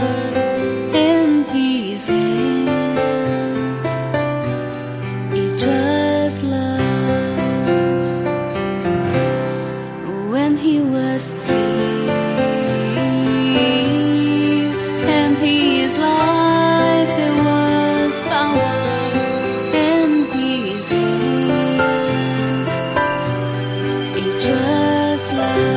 in His hands. It's just love. When He was here and His life, there was power in His hands. It's just love.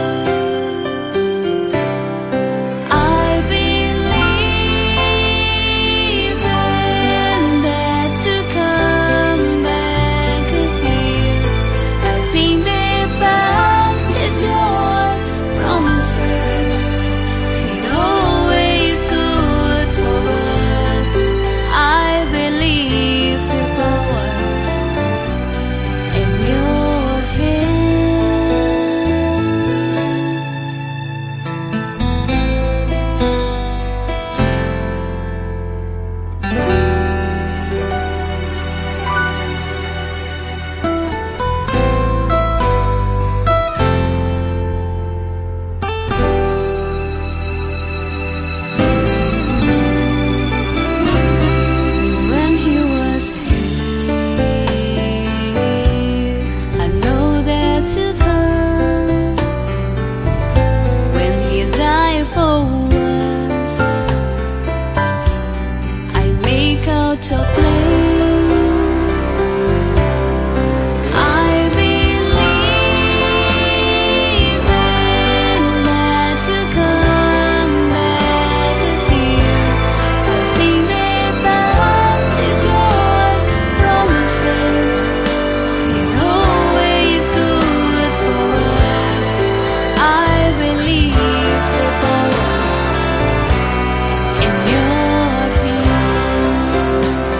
To blame, I believe in that to come back here. I've seen the past is your promises. It always good for us. I believe the power in your hands.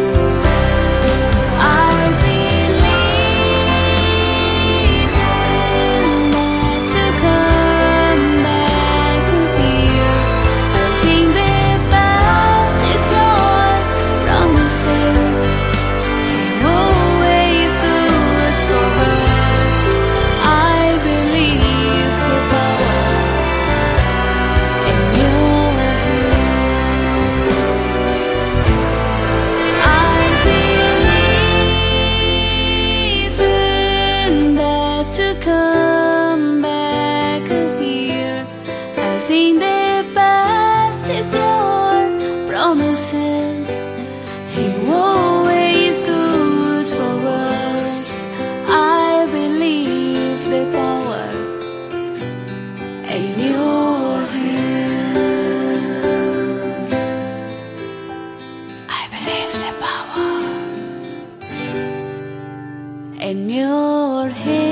To come back here, I've seen the past is your promises. He always good for us. I believe the power in your hands. I believe the power in your hands.